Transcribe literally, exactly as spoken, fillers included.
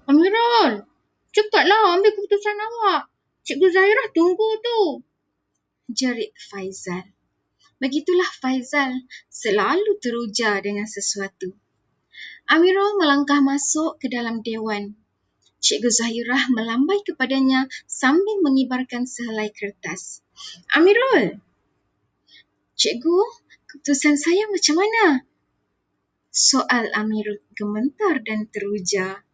Amirul, cepatlah ambil keputusan awak. Cikgu Zahirah tunggu tu, jerit Faizal. Begitulah Faizal selalu teruja dengan sesuatu. Amirul melangkah masuk ke dalam dewan. Cikgu Zahirah melambai kepadanya sambil mengibarkan sehelai kertas. Amirul, cikgu, keputusan saya macam mana? Soal Amirul gemetar dan teruja.